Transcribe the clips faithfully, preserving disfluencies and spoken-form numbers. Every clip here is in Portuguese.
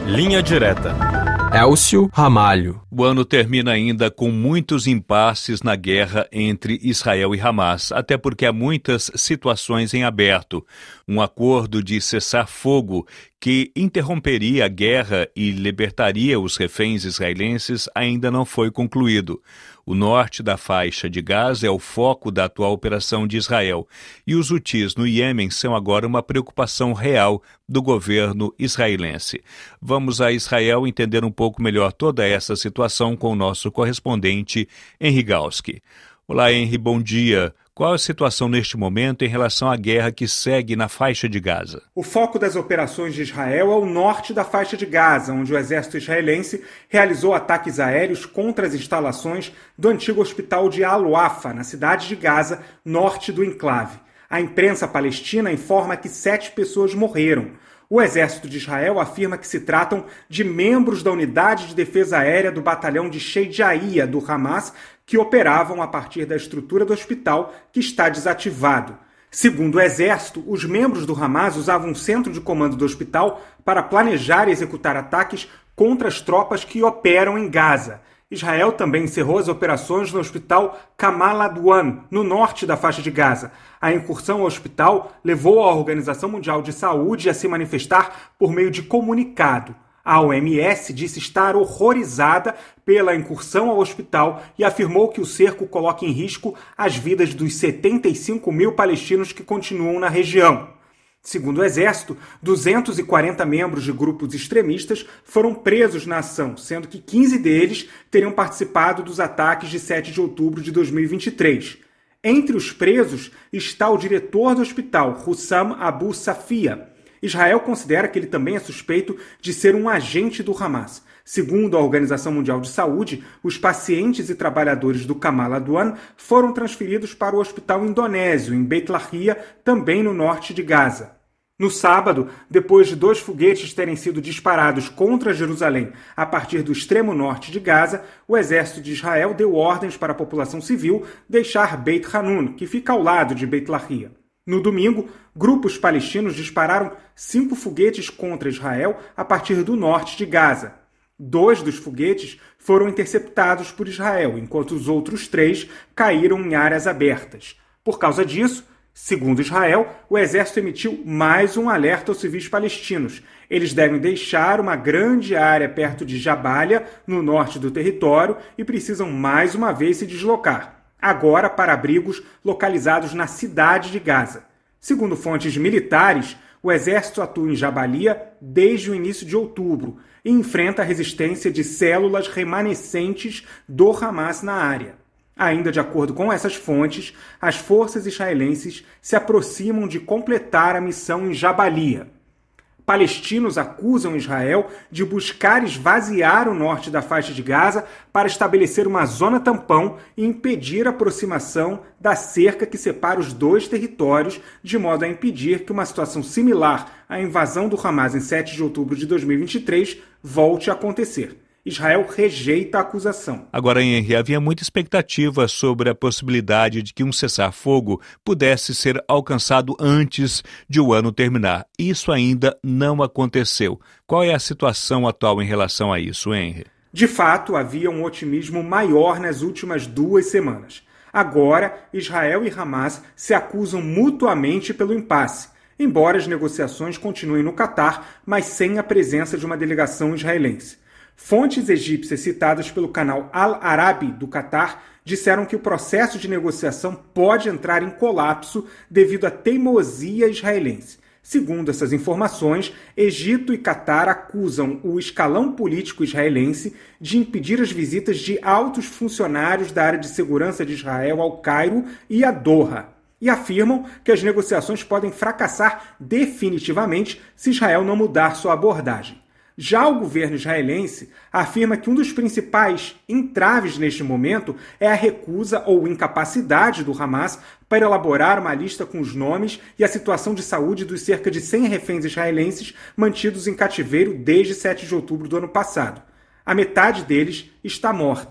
Linha Direta. Elcio Ramalho. O ano termina ainda com muitos impasses na guerra entre Israel e Hamas, até porque há muitas situações em aberto. Um acordo de cessar-fogo que interromperia a guerra e libertaria os reféns israelenses ainda não foi concluído. O norte da faixa de Gaza é o foco da atual operação de Israel, e os hutis no Iêmen são agora uma preocupação real do governo israelense. Vamos a Israel entender um pouco melhor toda essa situação com o nosso correspondente, Henry Galski. Olá, Henry, bom dia. Qual a situação neste momento em relação à guerra que segue na faixa de Gaza? O foco das operações de Israel é o norte da faixa de Gaza, onde o exército israelense realizou ataques aéreos contra as instalações do antigo hospital de Al-Wafa, na cidade de Gaza, norte do enclave. A imprensa palestina informa que sete pessoas morreram. O exército de Israel afirma que se tratam de membros da unidade de defesa aérea do batalhão de Sheijaia do Hamas, que operavam a partir da estrutura do hospital, que está desativado. Segundo o exército, os membros do Hamas usavam um centro de comando do hospital para planejar e executar ataques contra as tropas que operam em Gaza. Israel também encerrou as operações no hospital Kamal Adwan, no norte da faixa de Gaza. A incursão ao hospital levou a Organização Mundial de Saúde a se manifestar por meio de comunicado. A O M S disse estar horrorizada pela incursão ao hospital e afirmou que o cerco coloca em risco as vidas dos setenta e cinco mil palestinos que continuam na região. Segundo o Exército, duzentos e quarenta membros de grupos extremistas foram presos na ação, sendo que quinze deles teriam participado dos ataques de sete de outubro de dois mil e vinte e três. Entre os presos está o diretor do hospital, Hussam Abu Safia. Israel considera que ele também é suspeito de ser um agente do Hamas. Segundo a Organização Mundial de Saúde, os pacientes e trabalhadores do Kamal Adwan foram transferidos para o hospital indonésio, em Beit Lahia, também no norte de Gaza. No sábado, depois de dois foguetes terem sido disparados contra Jerusalém a partir do extremo norte de Gaza, o exército de Israel deu ordens para a população civil deixar Beit Hanun, que fica ao lado de Beit Lahia. No domingo, grupos palestinos dispararam cinco foguetes contra Israel a partir do norte de Gaza. Dois dos foguetes foram interceptados por Israel, enquanto os outros três caíram em áreas abertas. Por causa disso, segundo Israel, o exército emitiu mais um alerta aos civis palestinos. Eles devem deixar uma grande área perto de Jabalia, no norte do território, e precisam mais uma vez se deslocar, agora para abrigos localizados na cidade de Gaza. Segundo fontes militares, o exército atua em Jabalia desde o início de outubro e enfrenta a resistência de células remanescentes do Hamas na área. Ainda de acordo com essas fontes, as forças israelenses se aproximam de completar a missão em Jabalia. Palestinos acusam Israel de buscar esvaziar o norte da faixa de Gaza para estabelecer uma zona tampão e impedir a aproximação da cerca que separa os dois territórios, de modo a impedir que uma situação similar à invasão do Hamas em sete de outubro de dois mil e vinte e três volte a acontecer. Israel rejeita a acusação. Agora, Henry, havia muita expectativa sobre a possibilidade de que um cessar-fogo pudesse ser alcançado antes de o ano terminar. Isso ainda não aconteceu. Qual é a situação atual em relação a isso, Henry? De fato, havia um otimismo maior nas últimas duas semanas. Agora, Israel e Hamas se acusam mutuamente pelo impasse, embora as negociações continuem no Catar, mas sem a presença de uma delegação israelense. Fontes egípcias citadas pelo canal Al-Arabi do Catar disseram que o processo de negociação pode entrar em colapso devido à teimosia israelense. Segundo essas informações, Egito e Catar acusam o escalão político israelense de impedir as visitas de altos funcionários da área de segurança de Israel ao Cairo e a Doha, e afirmam que as negociações podem fracassar definitivamente se Israel não mudar sua abordagem. Já o governo israelense afirma que um dos principais entraves neste momento é a recusa ou incapacidade do Hamas para elaborar uma lista com os nomes e a situação de saúde dos cerca de cem reféns israelenses mantidos em cativeiro desde sete de outubro do ano passado. A metade deles está morta.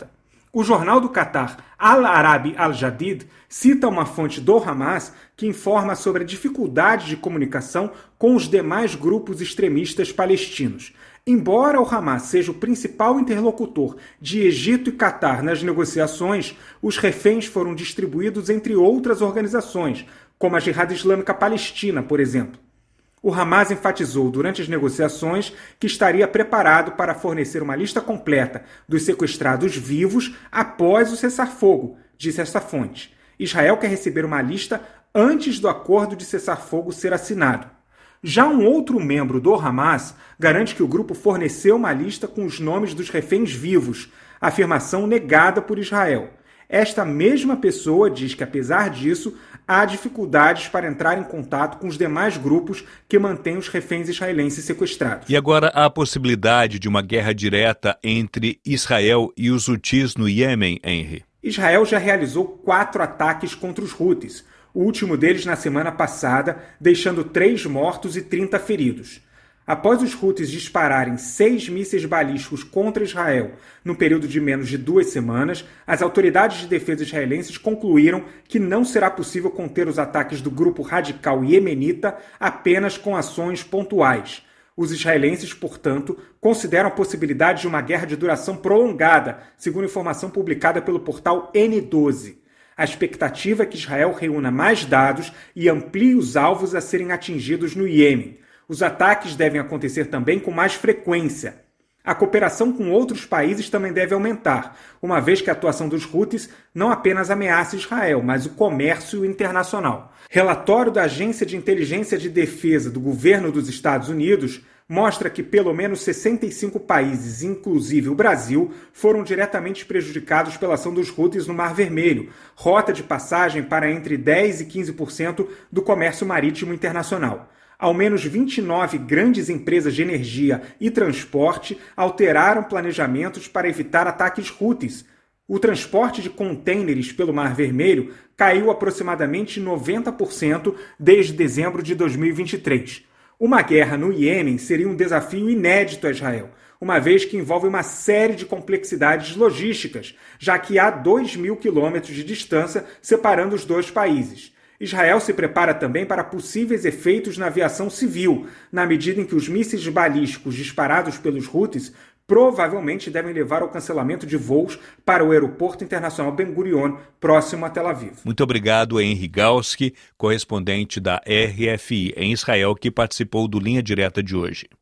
O jornal do Catar, Al-Arabi Al-Jadid, cita uma fonte do Hamas que informa sobre a dificuldade de comunicação com os demais grupos extremistas palestinos. Embora o Hamas seja o principal interlocutor de Egito e Catar nas negociações, os reféns foram distribuídos entre outras organizações, como a Jihad Islâmica Palestina, por exemplo. O Hamas enfatizou durante as negociações que estaria preparado para fornecer uma lista completa dos sequestrados vivos após o cessar-fogo, disse esta fonte. Israel quer receber uma lista antes do acordo de cessar-fogo ser assinado. Já um outro membro do Hamas garante que o grupo forneceu uma lista com os nomes dos reféns vivos, afirmação negada por Israel. Esta mesma pessoa diz que, apesar disso, há dificuldades para entrar em contato com os demais grupos que mantêm os reféns israelenses sequestrados. E agora há a possibilidade de uma guerra direta entre Israel e os Houthis no Iêmen, Henry. Israel já realizou quatro ataques contra os Houthis, o último deles na semana passada, deixando três mortos e trinta feridos. Após os Houthis dispararem seis mísseis balísticos contra Israel no período de menos de duas semanas, as autoridades de defesa israelenses concluíram que não será possível conter os ataques do grupo radical iemenita apenas com ações pontuais. Os israelenses, portanto, consideram a possibilidade de uma guerra de duração prolongada, segundo informação publicada pelo portal N doze. A expectativa é que Israel reúna mais dados e amplie os alvos a serem atingidos no Iêmen. Os ataques devem acontecer também com mais frequência. A cooperação com outros países também deve aumentar, uma vez que a atuação dos Houthis não apenas ameaça Israel, mas o comércio internacional. Relatório da Agência de Inteligência de Defesa do Governo dos Estados Unidos mostra que pelo menos sessenta e cinco países, inclusive o Brasil, foram diretamente prejudicados pela ação dos Houthis no Mar Vermelho, rota de passagem para entre dez e quinze por cento do comércio marítimo internacional. Ao menos vinte e nove grandes empresas de energia e transporte alteraram planejamentos para evitar ataques Houthis. O transporte de contêineres pelo Mar Vermelho caiu aproximadamente noventa por cento desde dezembro de dois mil e vinte e três. Uma guerra no Iêmen seria um desafio inédito a Israel, uma vez que envolve uma série de complexidades logísticas, já que há dois mil quilômetros de distância separando os dois países. Israel se prepara também para possíveis efeitos na aviação civil, na medida em que os mísseis balísticos disparados pelos Houthis provavelmente devem levar ao cancelamento de voos para o aeroporto internacional Ben Gurion, próximo a Tel Aviv. Muito obrigado, Henry Galski, correspondente da R F I em Israel, que participou do Linha Direta de hoje.